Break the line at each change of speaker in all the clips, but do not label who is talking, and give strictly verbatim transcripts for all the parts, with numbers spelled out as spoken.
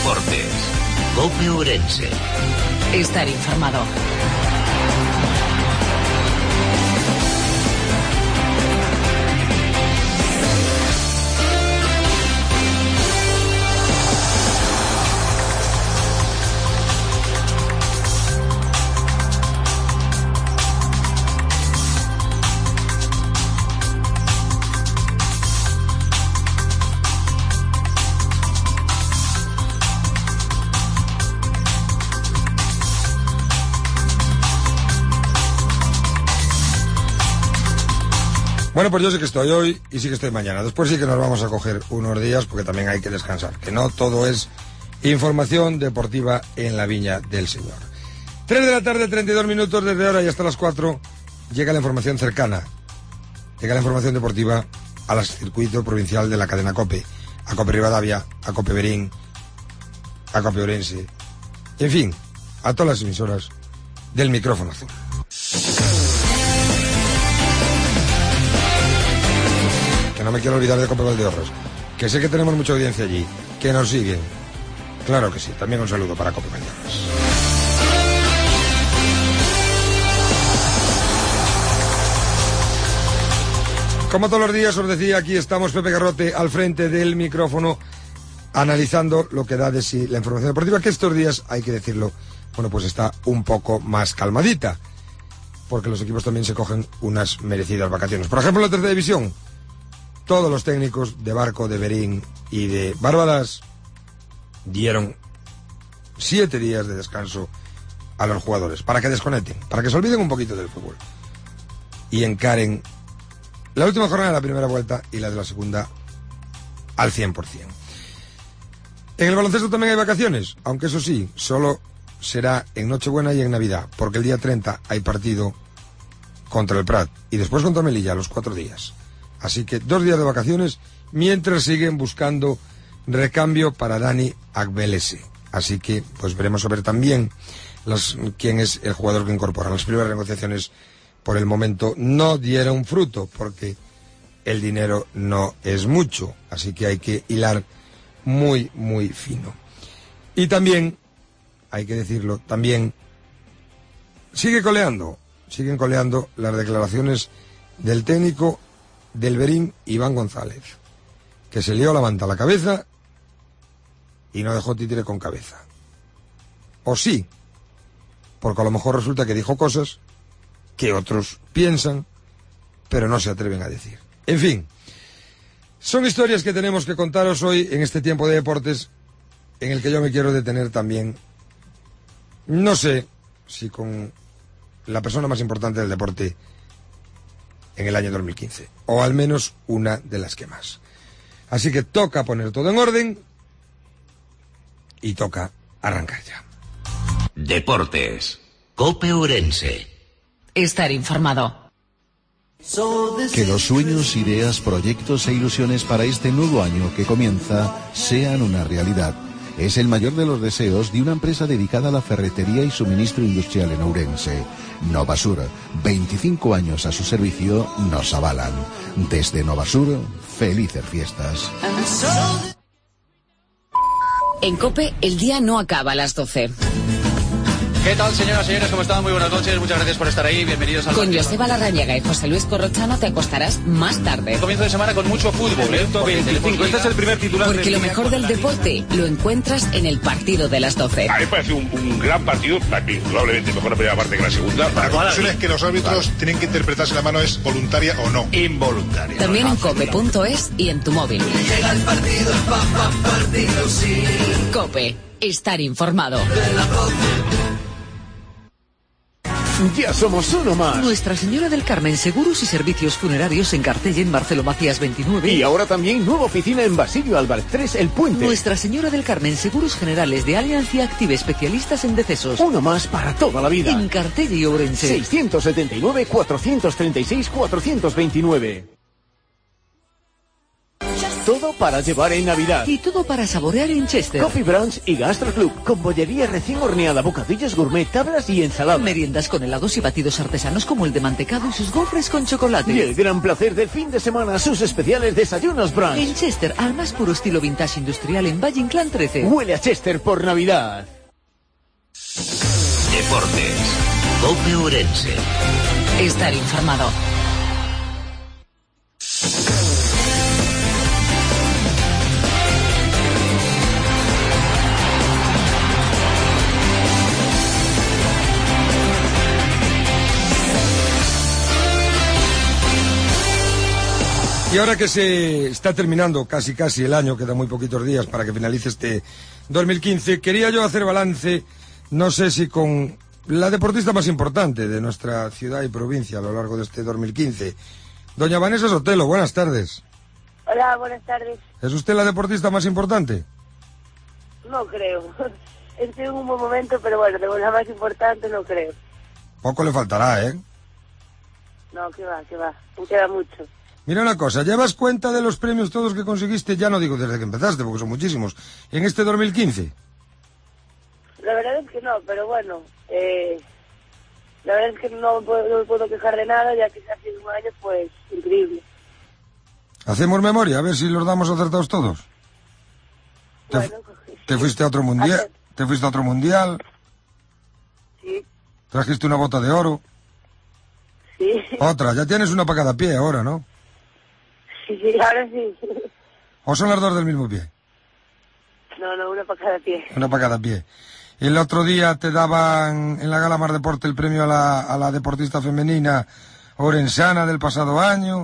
Deportes. COPE Ourense.
Estar informado.
Bueno, pues yo sí que estoy hoy y sí que estoy mañana. Después sí que nos vamos a coger unos días porque también hay que descansar. Que no todo es información deportiva en la Viña del Señor. tres de la tarde, treinta y dos minutos desde ahora y hasta las cuatro llega la información cercana. Llega la información deportiva al circuito provincial de la cadena COPE. A COPE Rivadavia, a COPE Verín, a COPE Ourense. En fin, a todas las emisoras del micrófono azul. Que no me quiero olvidar de COPE Valdeorras, que sé que tenemos mucha audiencia allí, que nos siguen. Claro que sí, también un saludo para COPE Valdeorras. Como todos los días os decía, aquí estamos Pepe Garrote al frente del micrófono, analizando lo que da de sí la información deportiva, que estos días, hay que decirlo, bueno, pues está un poco más calmadita, porque los equipos también se cogen unas merecidas vacaciones. Por ejemplo, en la tercera división, todos los técnicos de Barco, de Verín y de Bárbadas dieron siete días de descanso a los jugadores para que desconecten, para que se olviden un poquito del fútbol y encaren la última jornada de la primera vuelta y la de la segunda al cien por ciento. En el baloncesto también hay vacaciones, aunque eso sí, solo será en Nochebuena y en Navidad, porque el día treinta hay partido contra el Prat y después contra Melilla, los cuatro días. Así que dos días de vacaciones mientras siguen buscando recambio para Dani Agbelese. Así que pues veremos a ver también las, quién es el jugador que incorpora. Las primeras negociaciones por el momento no dieron fruto porque el dinero no es mucho. Así que hay que hilar muy, muy fino. Y también, hay que decirlo, también sigue coleando, siguen coleando las declaraciones del técnico del Verín, Iván González, que se lió la manta a la cabeza y no dejó títere con cabeza. O sí, porque a lo mejor resulta que dijo cosas que otros piensan, pero no se atreven a decir. En fin, son historias que tenemos que contaros hoy en este tiempo de deportes, en el que yo me quiero detener también, no sé si con la persona más importante del deporte en el año dos mil quince, o al menos una de las que más. Así que toca poner todo en orden y toca arrancar ya.
Deportes. COPE Ourense.
Estar informado.
Que los sueños, ideas, proyectos e ilusiones para este nuevo año que comienza sean una realidad. Es el mayor de los deseos de una empresa dedicada a la ferretería y suministro industrial en Ourense. Novasur, veinticinco años a su servicio, nos avalan. Desde Novasur, felices fiestas.
En COPE, el día no acaba a las doce.
¿Qué tal, señoras y señores? ¿Cómo están? Muy buenas noches. Muchas gracias por estar ahí. Bienvenidos al...
Con Joseba Larrañaga y José Luis Corrochano te acostarás más tarde.
Comienzo de semana con mucho fútbol, ¿eh? veinticinco. Este es el primer titular.
Porque lo mejor del deporte lo encuentras en el partido de las doce.
A mí me parece un, un gran partido, probablemente mejor la primera parte que la segunda.
La conclusión es que los árbitros vale. tienen que interpretar si la mano es voluntaria o no.
Involuntaria.
También en cope punto es y en tu móvil.
Llega el partido, pa, pa, partido, sí.
COPE, estar informado.
De la doce.
Ya somos uno más.
Nuestra Señora del Carmen, seguros y servicios funerarios en Cartella, en Marcelo Macías veintinueve.
Y ahora también nueva oficina en Basilio Álvarez tres, El Puente.
Nuestra Señora del Carmen, seguros generales de Allianz y Active, especialistas en decesos.
Uno más para toda la vida.
En Cartella y Ourense.
seiscientos setenta y nueve, cuatrocientos treinta y seis, cuatrocientos veintinueve. Todo para llevar en Navidad.
Y todo para saborear en Chester.
Coffee Brunch y Gastro Club, con bollería recién horneada, bocadillos gourmet, tablas y ensalada.
Meriendas con helados y batidos artesanos como el de mantecado y sus gofres con chocolate.
Y el gran placer del fin de semana, sus especiales desayunos brunch.
En Chester, al más puro estilo vintage industrial en Valle Inclán trece.
Huele a Chester por Navidad.
Deportes. COPE Ourense.
Estar informado.
Y ahora que se está terminando casi casi el año, quedan muy poquitos días para que finalice este dos mil quince, quería yo hacer balance, no sé si con la deportista más importante de nuestra ciudad y provincia a lo largo de este dos mil quince, doña Vanessa Sotelo. Buenas tardes.
Hola, buenas tardes.
¿Es usted la deportista más importante?
No creo. Estoy en un buen momento, pero bueno, de la más importante no creo.
Poco le faltará, ¿eh?
No, que va, que va. Me queda mucho.
Mira una cosa, ¿llevas cuenta de los premios todos que conseguiste? Ya no digo desde que empezaste, porque son muchísimos. ¿En este dos mil quince?
La verdad es que no, pero bueno, eh, la verdad es que no, puedo, no me puedo quejar de nada, ya que hace un año, pues, increíble.
Hacemos memoria, a ver si los damos acertados todos.
Bueno,
te, te fuiste a otro mundial, te fuiste a otro mundial.
Sí.
Trajiste una bota de oro.
Sí.
Otra, ya tienes una para cada pie ahora, ¿no?
Sí, sí, ahora sí.
¿O son las dos del mismo pie?
No, no, una para cada pie.
Una para cada pie. El otro día te daban en la Gala Mar Deporte el premio a la, a la deportista femenina orensana del pasado año.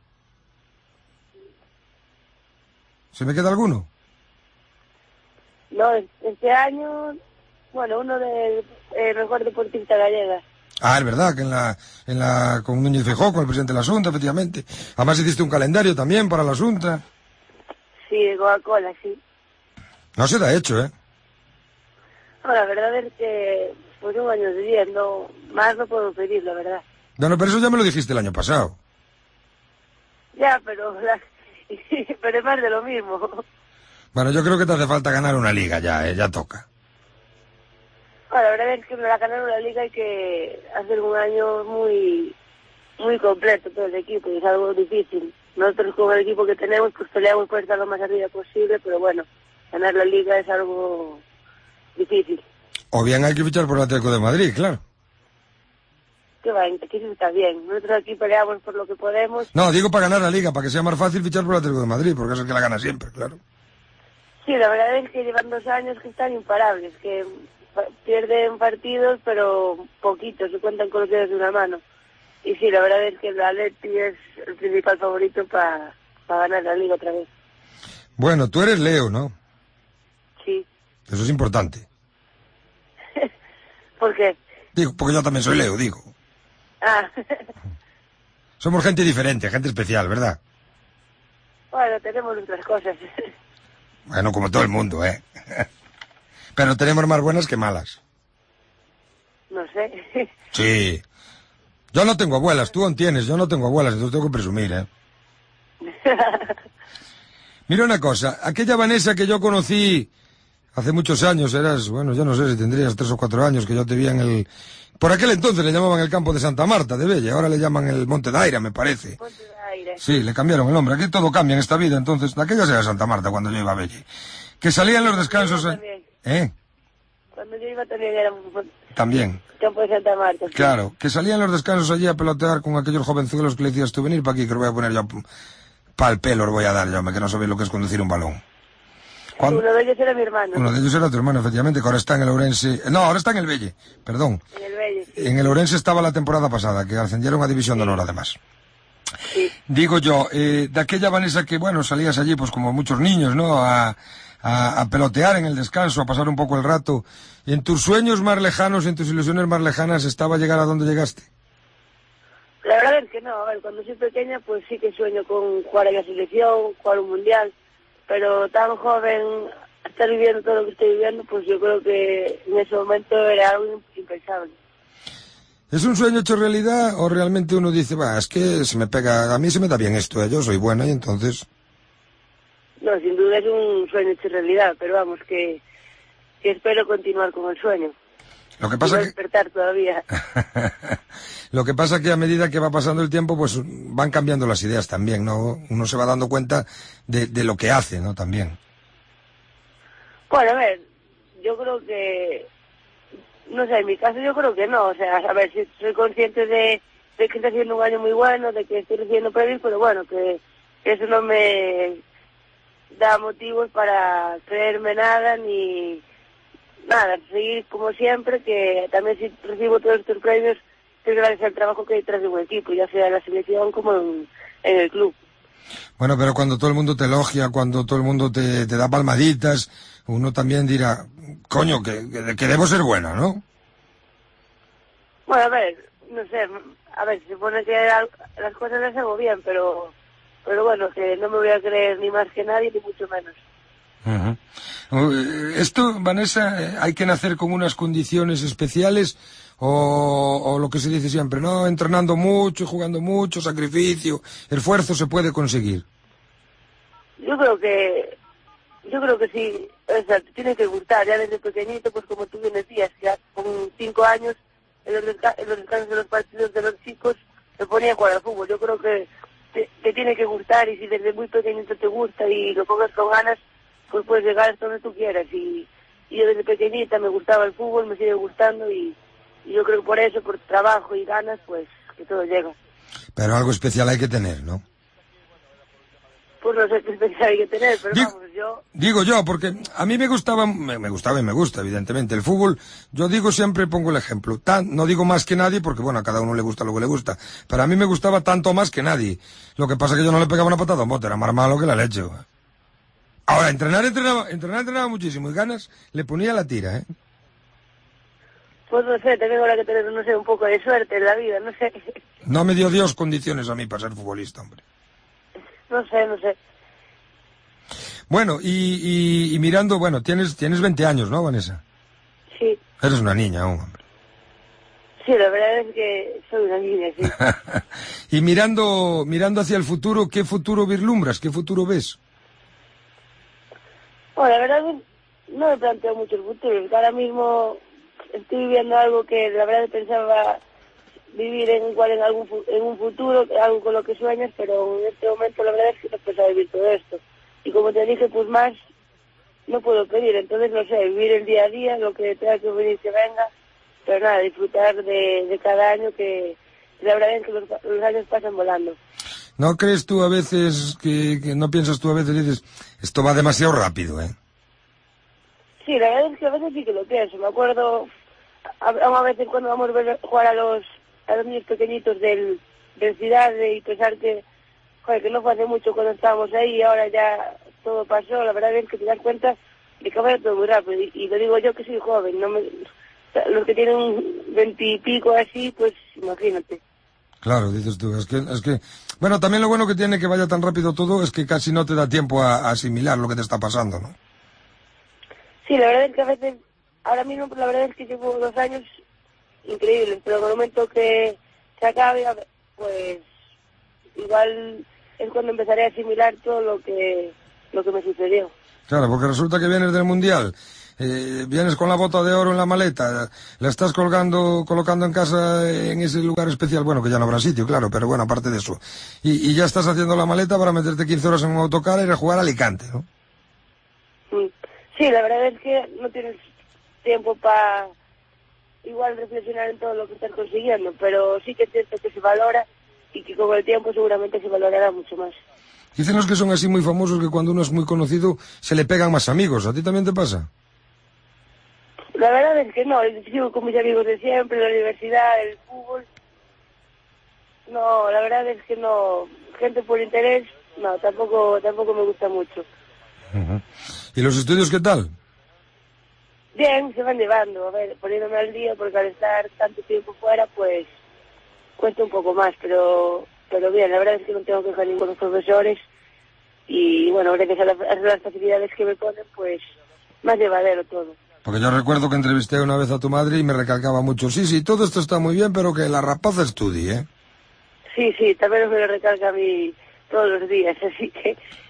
¿Se me queda alguno?
No, este año, bueno, uno de eh, mejor deportista gallega.
Ah, es verdad, que en la, en la, con Núñez Feijóo, con el presidente de la Junta, efectivamente. Además hiciste un calendario también para la Junta.
Sí, de Coca-Cola, sí.
No se da hecho, ¿eh?
No, la verdad es que, pues un año de diez, no, más no puedo pedir, la verdad.
No, no, pero eso ya me lo dijiste el año pasado.
Ya, pero, la, pero es más de lo mismo.
Bueno, yo creo que te hace falta ganar una liga ya, ¿eh? Ya toca.
Bueno, la verdad es que para ganar una liga hay que hacer un año muy muy completo todo el equipo y es algo difícil. Nosotros con el equipo que tenemos pues peleamos por estar lo más arriba posible, pero bueno, ganar la liga es algo difícil.
O bien hay que fichar por el Atlético de Madrid, claro.
Que va, aquí sí está bien. Nosotros aquí peleamos por lo que podemos.
No, digo para ganar la liga, para que sea más fácil fichar por el Atlético de Madrid, porque es el que la gana siempre, claro.
Sí, la verdad es que llevan dos años que están imparables, que pierden partidos, pero poquitos, se cuentan con los dedos de una mano. Y sí, la verdad es que el Atleti es el principal favorito para pa ganar la liga otra vez.
Bueno, tú eres Leo, ¿no?
Sí.
Eso es importante.
¿Por qué?
Digo, porque yo también soy Leo, digo.
Ah.
Somos gente diferente, gente especial, ¿verdad?
Bueno, tenemos nuestras cosas.
Bueno, como todo el mundo, ¿eh? Pero tenemos más buenas que malas.
No sé.
Sí. Yo no tengo abuelas, tú aún tienes, yo no tengo abuelas, entonces tengo que presumir, ¿eh? Mira una cosa, aquella Vanessa que yo conocí hace muchos años, eras, bueno, yo no sé si tendrías tres o cuatro años que yo te vi en el... Por aquel entonces le llamaban el campo de Santa Marta de Bella, ahora le llaman el Monte Daira, me parece.
Monte Daira.
Sí, le cambiaron el nombre, aquí todo cambia en esta vida, entonces, de aquella era Santa Marta cuando yo iba a Bella. Que salían los descansos... ¿Eh?
Cuando yo iba también era un
También.
campo de Santa Marta. Sí.
Claro, que salían los descansos allí a pelotear con aquellos jovenzuelos que le decías tú, venir para aquí, que os voy a poner yo para el pelo, os voy a dar yo, que no sabéis lo que es conducir un balón.
¿Cuándo? Uno de ellos era mi hermano.
Uno de ellos era tu hermano, efectivamente, que ahora está en el Ourense... No, ahora está en el Belle, perdón.
En el Belle, sí.
En el Ourense estaba la temporada pasada, que ascendieron a División de Honor, además. Sí. Digo yo, eh, de aquella Vanessa que, bueno, salías allí, pues como muchos niños, ¿no?, a... A, a pelotear en el descanso, a pasar un poco el rato. ¿Y en tus sueños más lejanos, en tus ilusiones más lejanas, estaba llegar a donde llegaste?
La verdad es que no, a ver, cuando soy pequeña pues sí que sueño con jugar en la selección, jugar un mundial, pero tan joven, estar viviendo todo lo que estoy viviendo, pues yo creo que en ese momento era algo impensable.
¿Es un sueño hecho realidad o realmente uno dice, va, es que se me pega, a mí se me da bien esto, ¿eh? Yo soy buena y entonces...
no, sin duda es un sueño hecho realidad, pero vamos, que, que espero continuar con el sueño.
Lo que pasa
y no
que...
despertar todavía.
Lo que pasa que a medida que va pasando el tiempo, pues van cambiando las ideas también, ¿no? Uno se va dando cuenta de, de lo que hace, ¿no? También.
Bueno, a ver, yo creo que... No sé, en mi caso yo creo que no. O sea, a ver, si soy consciente de, de que está haciendo un año muy bueno, de que estoy recibiendo premios, pero bueno, que, que eso no me da motivos para creerme nada, ni nada, seguir como siempre, que también si recibo todos estos premios es gracias al trabajo que hay detrás de un equipo, ya sea en la selección como en, en el club.
Bueno, pero cuando todo el mundo te elogia, cuando todo el mundo te, te da palmaditas, uno también dirá, coño, que, que, que debo ser buena, ¿no?
Bueno, a ver, no sé, a ver, se supone que las cosas las hago bien, pero pero bueno, que no me voy a creer ni más que nadie, ni mucho menos.
Uh-huh. Esto, Vanessa, ¿hay que nacer con unas condiciones especiales o, o lo que se dice siempre, no? Entrenando mucho, jugando mucho, sacrificio, esfuerzo se puede conseguir.
Yo creo que, yo creo que sí, o sea, te tiene que gustar, ya desde pequeñito, pues como tú bien decías, ya con cinco años, en los, desca- en los descansos de los partidos de los chicos, me ponía a jugar al fútbol. Yo creo que te, te tiene que gustar, y si desde muy pequeñito te gusta y lo pongas con ganas, pues puedes llegar hasta donde tú quieras. Y, y yo desde pequeñita me gustaba el fútbol, me sigue gustando, y, y yo creo que por eso, por trabajo y ganas, pues que todo llega.
Pero algo especial hay que tener, ¿no?
Pues no sé qué especial hay que tener, pero
digo,
vamos, yo...
Digo yo, porque a mí me gustaba, me, me gustaba y me gusta, evidentemente, el fútbol. Yo digo, siempre pongo el ejemplo. Tan, no digo más que nadie, porque bueno, a cada uno le gusta lo que le gusta. Pero a mí me gustaba tanto más que nadie. Lo que pasa es que yo no le pegaba una patada a un bote, era más malo que la leche, güey. Ahora, entrenar, entrenaba, entrenar, entrenaba muchísimo, y ganas le ponía la tira, ¿eh?
Pues no sé, tengo ahora que tener, no sé, un poco de suerte en la vida, no sé.
No me dio Dios condiciones a mí para ser futbolista, hombre.
No sé, no sé.
Bueno, y, y, y mirando, bueno, tienes tienes veinte años, ¿no, Vanessa?
Sí.
Eres una niña aún, hombre.
Sí, la verdad es que soy una niña, sí.
Y mirando mirando hacia el futuro, ¿qué futuro vislumbras? ¿Qué futuro ves?
Bueno, la verdad no me planteo mucho el futuro. Ahora mismo estoy viviendo algo que la verdad pensaba vivir en igual en algún en un futuro, algo con lo que sueñas, pero en este momento la verdad es que no pensaba vivir todo esto. Y como te dije, pues más no puedo pedir. Entonces, no sé, vivir el día a día, lo que tenga que venir que venga, pero nada, disfrutar de, de cada año, que la verdad es que los, los años pasan volando.
¿No crees tú a veces, que, que no piensas tú a veces, dices, esto va demasiado rápido, eh?
Sí, la verdad es que a veces sí que lo pienso. Me acuerdo, a, a veces cuando vamos a ver jugar a los, a los niños pequeñitos del, del Ciudad, y pensar que, joder, que no fue hace mucho cuando estábamos ahí y ahora ya todo pasó. La verdad es que te das cuenta de que va todo muy rápido. Y, y lo digo yo, que soy joven, no me, los que tienen veintipico así, pues imagínate.
Claro, dices tú, es que, es que, bueno, también lo bueno que tiene que vaya tan rápido todo es que casi no te da tiempo a, a asimilar lo que te está pasando, ¿no?
Sí, la verdad es que a veces, ahora mismo la verdad es que llevo dos años increíbles, pero en el momento que se acabe, pues igual es cuando empezaré a asimilar todo lo que lo que me sucedió.
Claro, porque resulta que vienes del Mundial, eh, vienes con la bota de oro en la maleta, la estás colgando, colocando en casa en ese lugar especial, bueno, que ya no habrá sitio, claro, pero bueno, aparte de eso. Y, y ya estás haciendo la maleta para meterte quince horas en un autocar e ir a jugar a Alicante, ¿no?
Sí, la verdad es que no tienes tiempo para igual reflexionar en todo lo que estás consiguiendo, pero sí que es cierto que se valora, y que con el tiempo seguramente se valorará mucho más.
Dicen los que son así muy famosos que cuando uno es muy conocido se le pegan más amigos. ¿A ti también te pasa?
La verdad es que no, sigo con mis amigos de siempre, la universidad, el fútbol. No, la verdad es que no. Gente por interés, no, tampoco tampoco me gusta mucho.
Uh-huh. ¿Y los estudios qué tal?
Bien, se van llevando, a ver, poniéndome al día, porque al estar tanto tiempo fuera, pues cuesta un poco más, pero pero bien, la verdad es que no tengo que dejar ninguno de los profesores, y bueno, gracias a, la, a las facilidades que me ponen, pues más llevadero todo.
Porque yo recuerdo que entrevisté una vez a tu madre y me recalcaba mucho, sí, sí, todo esto está muy bien, pero que la rapaza estudie, ¿eh?
Sí, sí, también me lo recalca a mí todos los días, así que...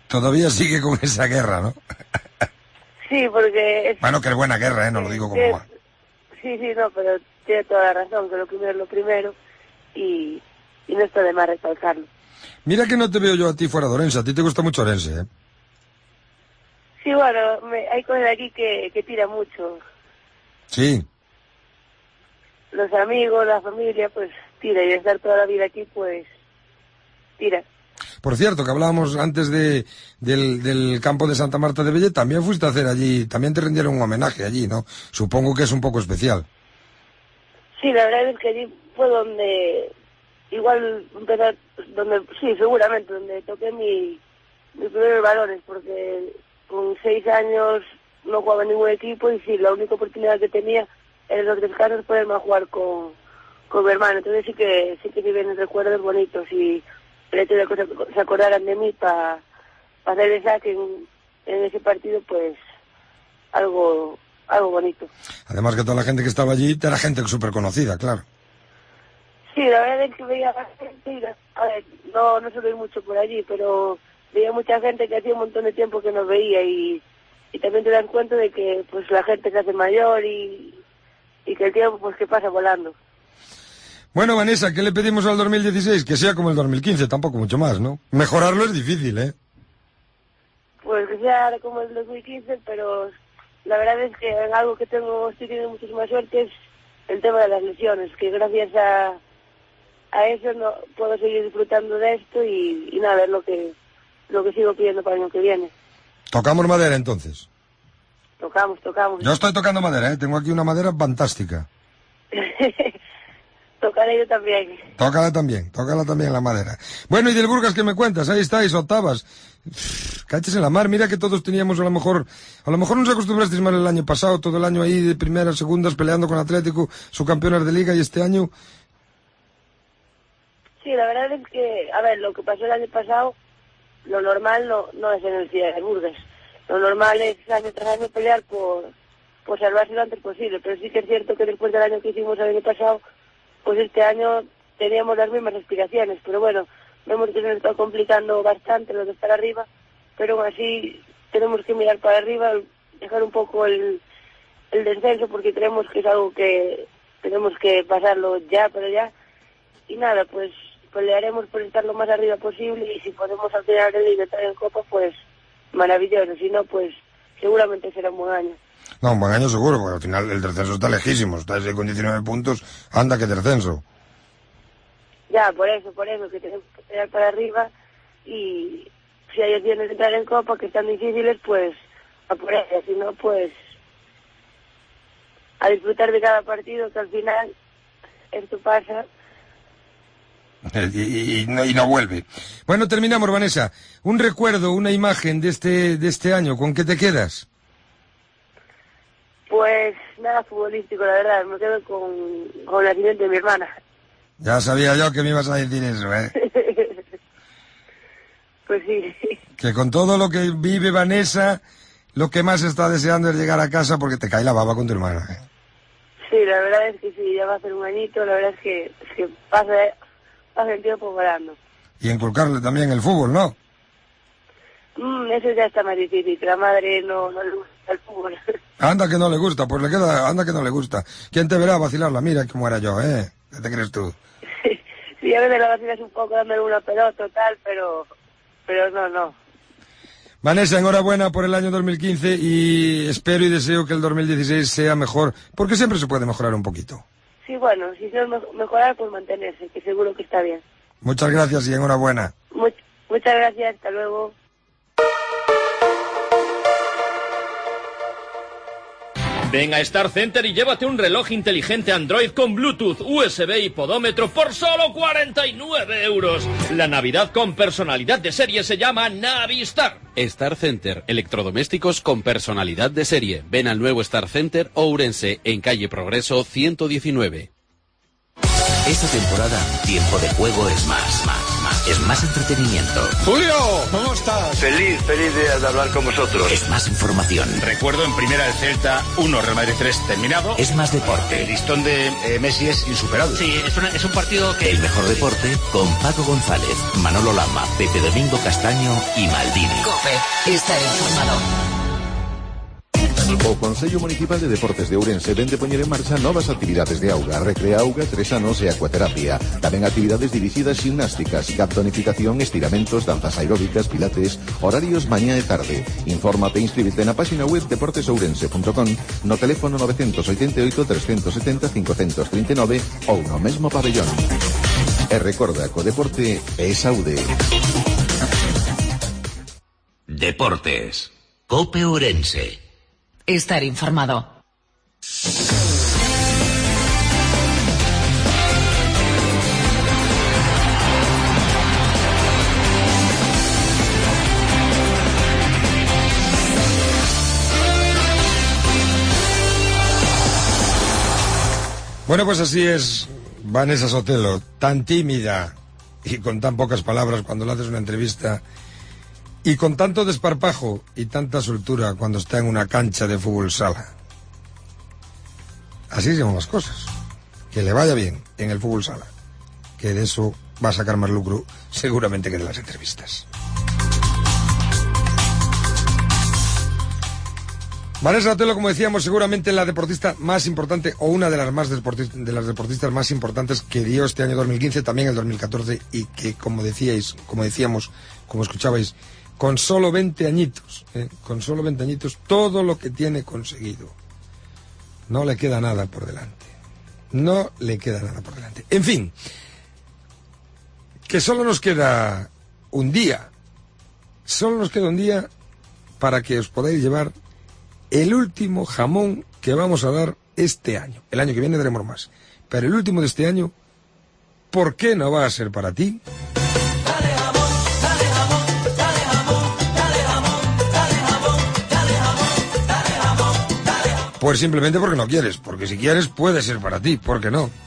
Todavía sigue con esa guerra, ¿no?
Sí, porque... Es,
bueno, que es buena guerra, ¿eh? No lo digo como mal.
Sí, sí, no, pero tiene toda la razón, que lo primero es lo primero y, y no está de más recalcarlo.
Mira que no te veo yo a ti fuera de Orense, a ti te gusta mucho Orense, ¿eh?
Sí, bueno, me, hay cosas aquí que, que tira mucho.
Sí.
Los amigos, la familia, pues tira, y estar toda la vida aquí, pues tira.
Por cierto, que hablábamos antes de del, del campo de Santa Marta de Belle, también fuiste a hacer allí, también te rindieron un homenaje allí, ¿no? Supongo que es un poco especial.
Sí, la verdad es que allí fue donde, igual empezar, donde, sí, seguramente, donde toqué mi, mis primeros balones, porque con seis años no jugaba en ningún equipo y sí, la única oportunidad que tenía era en los descansos poderme a jugar con, con mi hermano. Entonces sí que sí que me vienen recuerdos bonitos y el hecho de que se acordaran de mí para pa hacer el saque en, en ese partido, pues algo algo bonito.
Además que toda la gente que estaba allí era gente súper conocida, claro.
Sí, la verdad es que veía gente, a ver, no, no suelo ir mucho por allí, pero veía mucha gente que hacía un montón de tiempo que nos veía y, y también te das cuenta de que pues la gente se hace mayor y, y que el tiempo pues que pasa volando.
Bueno, Vanessa, ¿qué le pedimos al dos mil dieciséis? Que sea como el dos mil quince, tampoco mucho más, ¿no? Mejorarlo es difícil, ¿eh?
Pues que sea como el dos mil quince, pero la verdad es que en algo que tengo, estoy teniendo muchísima suerte es el tema de las lesiones, que gracias a, a eso no puedo seguir disfrutando de esto y, y nada, es lo que, lo que sigo pidiendo para el año que viene.
¿Tocamos madera entonces?
Tocamos, tocamos.
Yo estoy tocando madera, ¿eh? Tengo aquí una madera fantástica.
Tocaré yo también.
Tócala también, tócala también la madera. Bueno, y del Burgas, ¿qué me cuentas? Ahí estáis, octavas. Caches en la mar, mira que todos teníamos a lo mejor, a lo mejor nos acostumbrasteis mal el año pasado, todo el año ahí de primeras, segundas, peleando con Atlético, subcampeones de liga, y este año...
Sí, la verdad es que, a ver, lo que pasó el año pasado, lo normal no, no es en el Ciudad de Burgas. Lo normal es año tras año pelear por, por salvarse lo antes posible, pero sí que es cierto que después del año que hicimos el año pasado, pues este año teníamos las mismas aspiraciones, pero bueno, vemos que se nos está complicando bastante lo de estar arriba, pero aún así tenemos que mirar para arriba, dejar un poco el, el descenso, porque creemos que es algo que tenemos que pasarlo ya, pero ya, y nada, pues pelearemos por estar lo más arriba posible, y si podemos al final del liga estar en Copa, pues maravilloso, si no, pues seguramente será un buen año.
No, un buen año seguro, porque al final el descenso está lejísimo, está con diecinueve puntos, anda que descenso.
Ya, por eso, por eso, que tenemos que pelear para arriba, y si hay opciones de entrar en Copa que están difíciles, pues a por ellas, si no, pues a disfrutar de cada partido, que al final esto pasa.
Y, y, y, no, y no vuelve. Bueno, terminamos, Vanessa. Un recuerdo, una imagen de este, de este año, ¿con qué te quedas?
Pues nada futbolístico, la verdad, me quedo con, con el nacimiento de mi hermana.
Ya sabía yo que me ibas a decir eso, ¿eh?
Pues sí.
Que con todo lo que vive Vanessa, lo que más está deseando es llegar a casa porque te cae la baba con tu hermana, ¿eh?
Sí, la verdad es que sí, ya va a ser un añito, la verdad es que, es que pasa, pasa el tiempo volando.
Y inculcarle también el fútbol, ¿no?
Mm, eso ya está más difícil, que la madre no, no le gusta el fútbol.
Anda que no le gusta, pues le queda, anda que no le gusta. ¿Quién te verá vacilarla? Mira cómo era yo, ¿eh? ¿Qué te crees tú?
Sí, a veces la vacilas un poco dándole una pelota o tal, pero, pero no, no.
Vanessa, enhorabuena por el año dos mil quince y espero y deseo que el dos mil dieciséis sea mejor, porque siempre se puede mejorar un poquito.
Sí, bueno, si no es mejorar, pues mantenerse, que seguro que está bien.
Muchas gracias y enhorabuena.
Much, muchas gracias, hasta luego.
Ven a Star Center y llévate un reloj inteligente Android con Bluetooth, U S B y podómetro por solo cuarenta y nueve euros. La Navidad con personalidad de serie se llama Navistar.
Star Center, electrodomésticos con personalidad de serie. Ven al nuevo Star Center Ourense, en calle Progreso ciento diecinueve.
Esta temporada, Tiempo de Juego es más, más, más. Es más entretenimiento.
Julio, ¿cómo estás?
Feliz, feliz de, de hablar con vosotros.
Es más información.
Recuerdo en primera el Celta uno, Real Madrid tres terminado.
Es más deporte.
El listón de eh, Messi es insuperable.
Sí, es, una, es un partido que...
El mejor deporte con Paco González, Manolo Lama, Pepe Domingo Castaño y Maldini.
COPE. Estar informado.
O Consello Municipal de Deportes de Ourense vende poñer en marcha novas actividades de auga, recrea auga, tres anos e acuaterapia. Tamén actividades dirixidas gimnásticas, captonificación, estiramentos, danzas aeróbicas, pilates, horarios mañá e tarde. Infórmate e inscríbete na página web deportes ourense punto com, no teléfono nove oito oito, tres sete zero, cinco tres nove ou no mesmo pabellón. E recorda que o deporte é saúde.
Deportes. COPE Ourense.
Estar informado.
Bueno, pues así es Vanessa Sotelo, tan tímida y con tan pocas palabras cuando le haces una entrevista, y con tanto desparpajo y tanta soltura cuando está en una cancha de fútbol sala. Así se llaman las cosas. Que le vaya bien en el fútbol sala, que de eso va a sacar más lucro seguramente que de las entrevistas. Vanessa Sotelo, como decíamos, seguramente la deportista más importante, o una de las más deportistas, de las deportistas más importantes que dio este año dos mil quince, también el dos mil catorce, y que, como decíais, como decíamos, como escuchabais, con solo veinte añitos, ¿eh? con solo veinte añitos, todo lo que tiene conseguido. No le queda nada por delante. No le queda nada por delante. En fin, que solo nos queda un día. Solo nos queda un día para que os podáis llevar el último jamón que vamos a dar este año. El año que viene daremos más. Pero el último de este año, ¿por qué no va a ser para ti? Pues simplemente porque no quieres, porque si quieres puede ser para ti, ¿por qué no?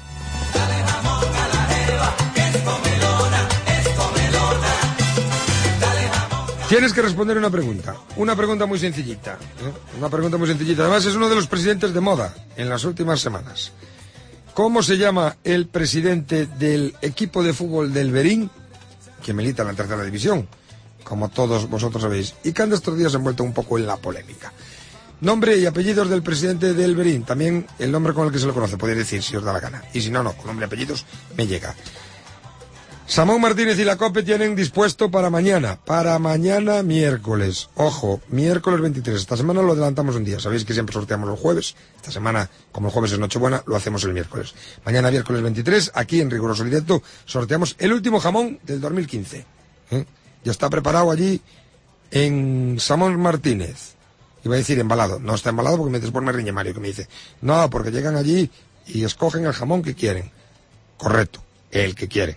Tienes que responder una pregunta, una pregunta muy sencillita, ¿eh? Una pregunta muy sencillita. Además es uno de los presidentes de moda en las últimas semanas. ¿Cómo se llama el presidente del equipo de fútbol del Berín, que milita en la tercera división, como todos vosotros sabéis, y que anda estos días envuelto un poco en la polémica? Nombre y apellidos del presidente del Berín, también el nombre con el que se lo conoce, podéis decir si os da la gana. Y si no, no, con nombre y apellidos me llega. Samón Martínez y la COPE tienen dispuesto para mañana, para mañana miércoles. Ojo, miércoles veintitrés. Esta semana lo adelantamos un día. Sabéis que siempre sorteamos los jueves. Esta semana, como el jueves es Nochebuena, lo hacemos el miércoles. Mañana miércoles veintitrés, aquí en Riguroso Directo, sorteamos el último jamón del dos mil quince. ¿Eh? Ya está preparado allí en Samón Martínez. Iba a decir embalado. No está embalado porque me después me riñe Mario, que me dice, no, porque llegan allí y escogen el jamón que quieren. Correcto, el que quieren.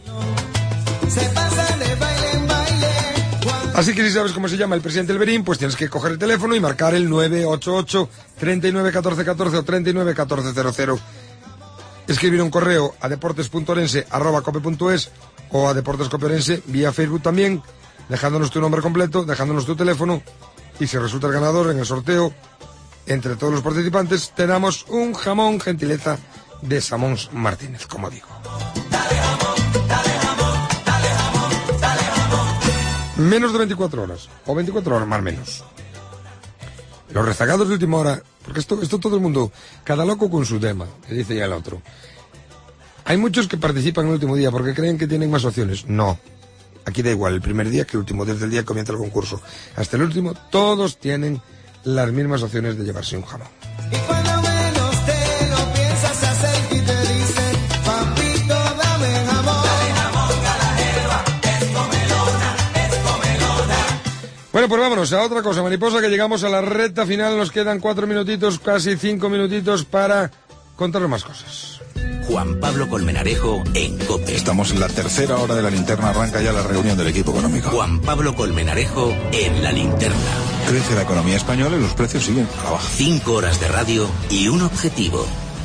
Así que si sabes cómo se llama el presidente del Berín, pues tienes que coger el teléfono y marcar el nueve ocho ocho, treinta y nueve, catorce catorce o treinta y nueve, catorce cero cero. Escribir un correo a deportes.orense arroba cope punto es o a Deportes Cope Ourense vía Facebook también, dejándonos tu nombre completo, dejándonos tu teléfono, y si resulta el ganador en el sorteo, entre todos los participantes, te damos un jamón gentileza de Samón Martínez, como digo. Menos de veinticuatro horas, o veinticuatro horas más o menos. Los rezagados de última hora, porque esto, esto todo el mundo, cada loco con su tema, que dice ya el otro. Hay muchos que participan en el último día porque creen que tienen más opciones. No, aquí da igual, el primer día que el último, desde el día que comienza el concurso hasta el último, todos tienen las mismas opciones de llevarse un jamón. Bueno, pues vámonos a otra cosa, mariposa, que llegamos a la recta final, nos quedan cuatro minutitos, casi cinco minutitos para contaros más cosas.
Juan Pablo Colmenarejo en COPE.
Estamos en la tercera hora de la linterna, arranca ya la reunión del equipo económico.
Juan Pablo Colmenarejo en la linterna.
Crece la economía española y los precios siguen a la baja.
Cinco horas de radio y un objetivo.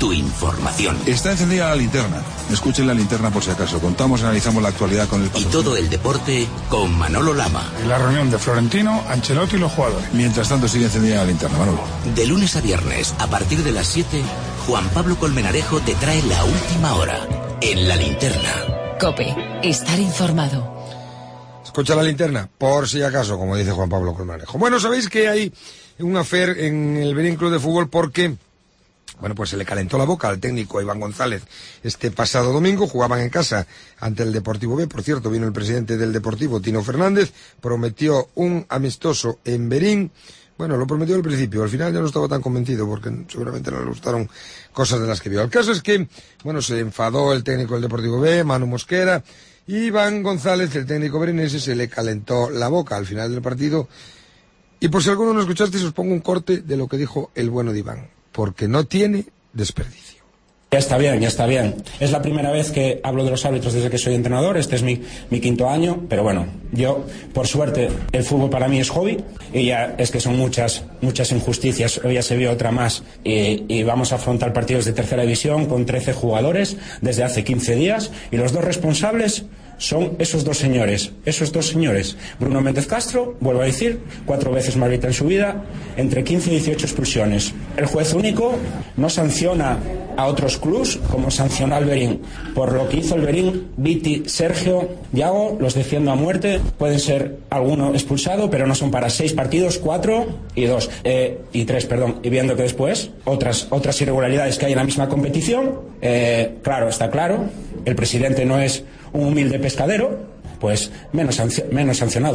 tu información.
Está encendida la linterna. Escuchen la linterna por si acaso. Contamos y analizamos la actualidad con el
Y todo el deporte con Manolo Lama.
En la reunión de Florentino, Ancelotti y los jugadores.
Mientras tanto sigue encendida la linterna, Manolo.
De lunes a viernes, a partir de las siete, Juan Pablo Colmenarejo te trae la última hora en la linterna.
COPE, estar informado.
Escucha la linterna, por si acaso, como dice Juan Pablo Colmenarejo. Bueno, sabéis que hay un affair en el Berín Club de Fútbol porque, bueno, pues se le calentó la boca al técnico Iván González este pasado domingo. Jugaban en casa ante el Deportivo B. Por cierto, vino el presidente del Deportivo, Tino Fernández, prometió un amistoso en Berín. Bueno, lo prometió al principio, al final ya no estaba tan convencido porque seguramente no le gustaron cosas de las que vio. El caso es que, bueno, se enfadó el técnico del Deportivo B, Manu Mosquera, y Iván González, el técnico berinense, se le calentó la boca al final del partido. Y por si alguno no escuchasteis, os pongo un corte de lo que dijo el bueno de Iván, porque no tiene desperdicio.
Ya está bien, ya está bien. Es la primera vez que hablo de los árbitros desde que soy entrenador. Este es mi, mi quinto año, pero bueno, yo, por suerte, el fútbol para mí es hobby y ya es que son muchas, muchas injusticias. Hoy ya se vio otra más y, y vamos a afrontar partidos de tercera división con trece jugadores desde hace quince días y los dos responsables son esos dos señores, esos dos señores. Bruno Méndez Castro, vuelvo a decir, cuatro veces más árbitro en su vida, entre quince y dieciocho expulsiones. El juez único no sanciona a otros clubs, como sanciona al Berín. Por lo que hizo el Berín, Viti, Sergio, Yago, los defiendo a muerte. Pueden ser alguno expulsado, pero no son para seis partidos, cuatro y dos, eh, y tres, perdón. Y viendo que después, otras, otras irregularidades que hay en la misma competición, eh, claro, está claro, el presidente no es un humilde pescadero, pues menos, sanc- menos sancionado.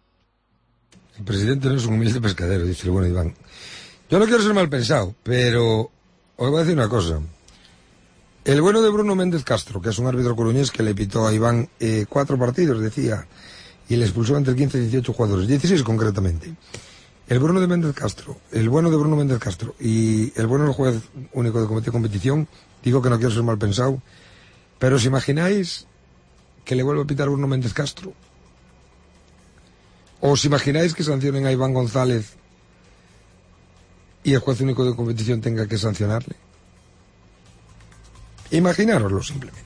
El presidente no es un humilde pescadero, dice el bueno Iván. Yo no quiero ser mal pensado, pero os voy a decir una cosa. El bueno de Bruno Méndez Castro, que es un árbitro coruñés que le pitó a Iván eh, cuatro partidos, decía, y le expulsó entre quince y dieciocho jugadores, dieciséis concretamente. El Bruno de Méndez Castro, el bueno de Bruno Méndez Castro y el bueno del juez único de comité de competición, digo que no quiero ser mal pensado, pero ¿os imagináis que le vuelve a pitar Bruno Méndez Castro? ¿Os imagináis que sancionen a Iván González y el juez único de competición tenga que sancionarle? Imaginároslo simplemente.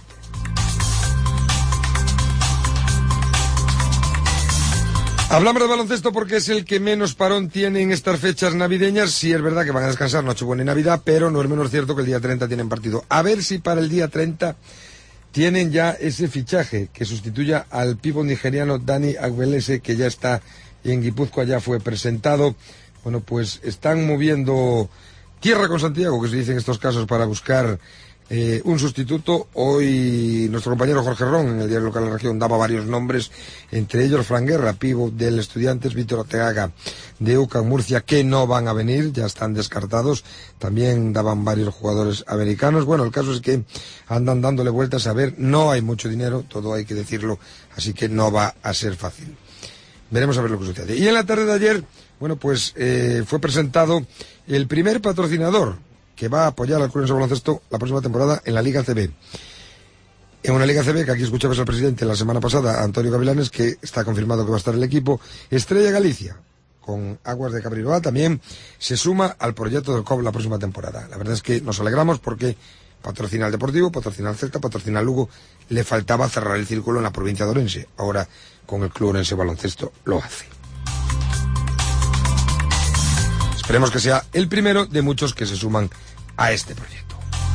Hablamos de baloncesto porque es el que menos parón tiene en estas fechas navideñas. Sí es verdad que van a descansar Nochebuena y Navidad, pero no es menos cierto que el día treinta tienen partido. A ver si para el día treinta tienen ya ese fichaje que sustituya al pívot nigeriano Dani Agbelese, que ya está en Guipúzcoa, ya fue presentado. Bueno, pues están moviendo tierra con Santiago, que se dice en estos casos, para buscar eh, un sustituto. Hoy nuestro compañero Jorge Ron, en el diario local de la región, daba varios nombres, entre ellos Fran Guerra, pívot del Estudiantes, Víctor Ortegaga de U C A M Murcia, que no van a venir, ya están descartados. También daban varios jugadores americanos. Bueno, el caso es que andan dándole vueltas a ver, no hay mucho dinero, todo hay que decirlo, así que no va a ser fácil. Veremos a ver lo que sucede. Y en la tarde de ayer, bueno, pues eh, fue presentado el primer patrocinador que va a apoyar al Club de Baloncesto la próxima temporada en la Liga C B. En una Liga C B que aquí escuchabas al presidente la semana pasada, Antonio Gavilanes, que está confirmado que va a estar el equipo. Estrella Galicia, con Aguas de Cabriloa, también se suma al proyecto del C O B la próxima temporada. La verdad es que nos alegramos porque patrocina al Deportivo, patrocina al Celta, patrocina al Lugo. Le faltaba cerrar el círculo en la provincia de Orense. Ahora, con el Club Orense Baloncesto, lo hace. Esperemos que sea el primero de muchos que se suman a este proyecto.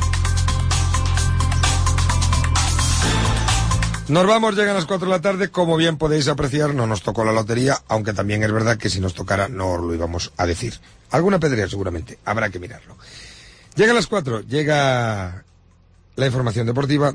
Nos vamos, llegan las cuatro de la tarde. Como bien podéis apreciar, no nos tocó la lotería, aunque también es verdad que si nos tocara no os lo íbamos a decir. Alguna pedrea seguramente, habrá que mirarlo. Llegan las cuatro, llega la información deportiva.